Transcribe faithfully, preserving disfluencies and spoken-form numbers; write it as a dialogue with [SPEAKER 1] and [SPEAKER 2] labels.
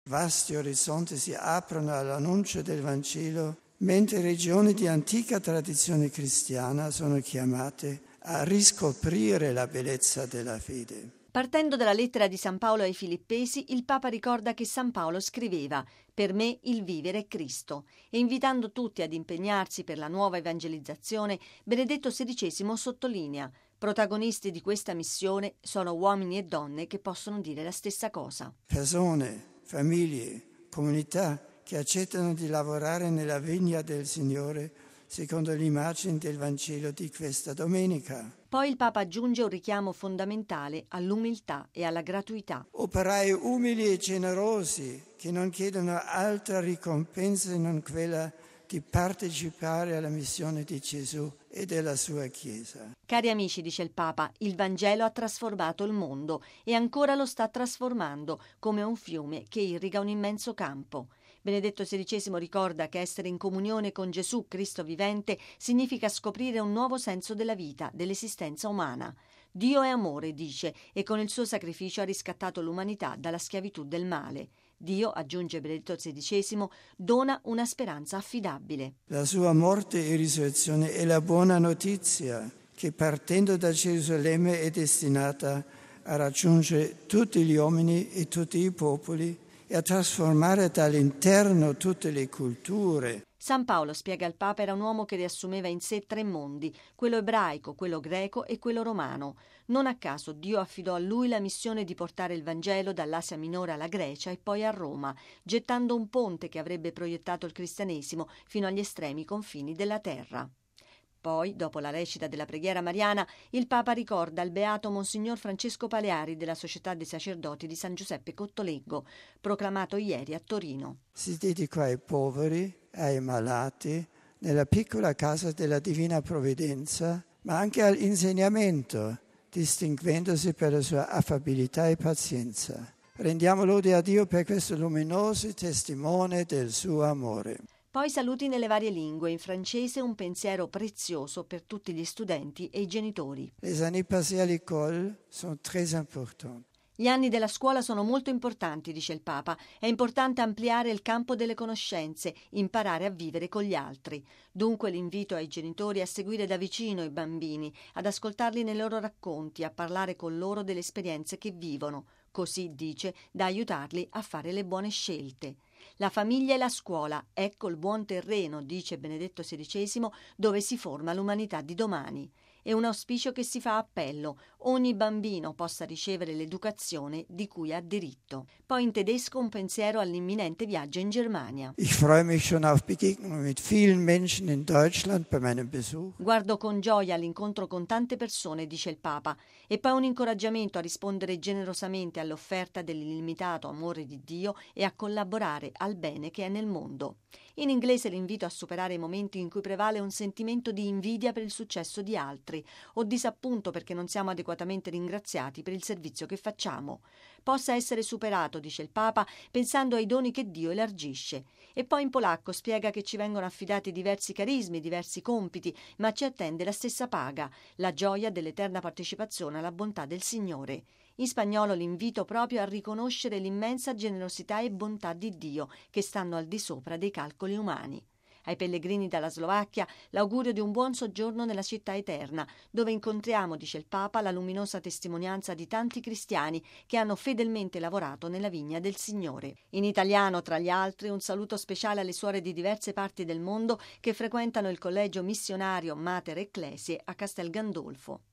[SPEAKER 1] Vasti orizzonti si aprono all'annuncio del Vangelo, mentre regioni di antica tradizione cristiana sono chiamate a riscoprire la bellezza della fede.
[SPEAKER 2] Partendo dalla lettera di San Paolo ai Filippesi, il Papa ricorda che San Paolo scriveva: «Per me il vivere è Cristo», e invitando tutti ad impegnarsi per la nuova evangelizzazione, Benedetto sedicesimo sottolinea: protagonisti di questa missione sono uomini e donne che possono dire la stessa cosa.
[SPEAKER 1] Persone, famiglie, comunità che accettano di lavorare nella vigna del Signore secondo l'immagine del Vangelo di questa domenica.
[SPEAKER 2] Poi il Papa aggiunge un richiamo fondamentale all'umiltà e alla gratuità.
[SPEAKER 1] Operai umili e generosi che non chiedono altra ricompensa se non quella di partecipare alla missione di Gesù e della sua Chiesa.
[SPEAKER 2] Cari amici, dice il Papa, il Vangelo ha trasformato il mondo e ancora lo sta trasformando, come un fiume che irriga un immenso campo. Benedetto sedicesimo ricorda che essere in comunione con Gesù, Cristo vivente, significa scoprire un nuovo senso della vita, dell'esistenza umana. Dio è amore, dice, e con il suo sacrificio ha riscattato l'umanità dalla schiavitù del male. Dio, aggiunge Benedetto sedicesimo, dona una speranza affidabile.
[SPEAKER 1] La sua morte e risurrezione è la buona notizia che partendo da Gerusalemme è destinata a raggiungere tutti gli uomini e tutti i popoli e a trasformare dall'interno tutte le culture.
[SPEAKER 2] San Paolo, spiega il Papa, era un uomo che riassumeva in sé tre mondi, quello ebraico, quello greco e quello romano. Non a caso Dio affidò a lui la missione di portare il Vangelo dall'Asia Minore alla Grecia e poi a Roma, gettando un ponte che avrebbe proiettato il cristianesimo fino agli estremi confini della terra. Poi, dopo la recita della preghiera mariana, il Papa ricorda il beato Monsignor Francesco Paleari della Società dei Sacerdoti di San Giuseppe Cottolengo, proclamato ieri a Torino.
[SPEAKER 1] Si dedicò ai poveri, ai malati, nella piccola casa della Divina Provvidenza, ma anche all'insegnamento, distinguendosi per la sua affabilità e pazienza. Rendiamo lode a Dio per questo luminoso testimone del suo amore.
[SPEAKER 2] Poi saluti nelle varie lingue, in francese un pensiero prezioso per tutti gli studenti e i genitori.
[SPEAKER 1] Les années passées à l'école sont très importantes.
[SPEAKER 2] Gli anni della scuola sono molto importanti, dice il Papa. È importante ampliare il campo delle conoscenze, imparare a vivere con gli altri. Dunque l'invito ai genitori a seguire da vicino i bambini, ad ascoltarli nei loro racconti, a parlare con loro delle esperienze che vivono, così, dice, da aiutarli a fare le buone scelte. La famiglia e la scuola, ecco il buon terreno, dice Benedetto sedicesimo, dove si forma l'umanità di domani. È un auspicio che si fa appello: ogni bambino possa ricevere l'educazione di cui ha diritto. Poi in tedesco un pensiero all'imminente viaggio in Germania.
[SPEAKER 1] Ich freue mich schon auf Begegnungen mit vielen Menschen in Deutschland bei meinem Besuch.
[SPEAKER 2] Guardo con gioia l'incontro con tante persone, dice il Papa, e poi un incoraggiamento a rispondere generosamente all'offerta dell'illimitato amore di Dio e a collaborare al bene che è nel mondo. In inglese l'invito a superare i momenti in cui prevale un sentimento di invidia per il successo di altri o disappunto perché non siamo adeguatamente ringraziati per il servizio che facciamo. Possa essere superato, dice il Papa, pensando ai doni che Dio elargisce. E poi in polacco spiega che ci vengono affidati diversi carismi, diversi compiti, ma ci attende la stessa paga, la gioia dell'eterna partecipazione alla bontà del Signore. In spagnolo l'invito proprio a riconoscere l'immensa generosità e bontà di Dio che stanno al di sopra dei calcoli umani. Ai pellegrini dalla Slovacchia l'augurio di un buon soggiorno nella città eterna, dove incontriamo, dice il Papa, la luminosa testimonianza di tanti cristiani che hanno fedelmente lavorato nella vigna del Signore. In italiano, tra gli altri, un saluto speciale alle suore di diverse parti del mondo che frequentano il collegio missionario Mater Ecclesiae a Castel Gandolfo.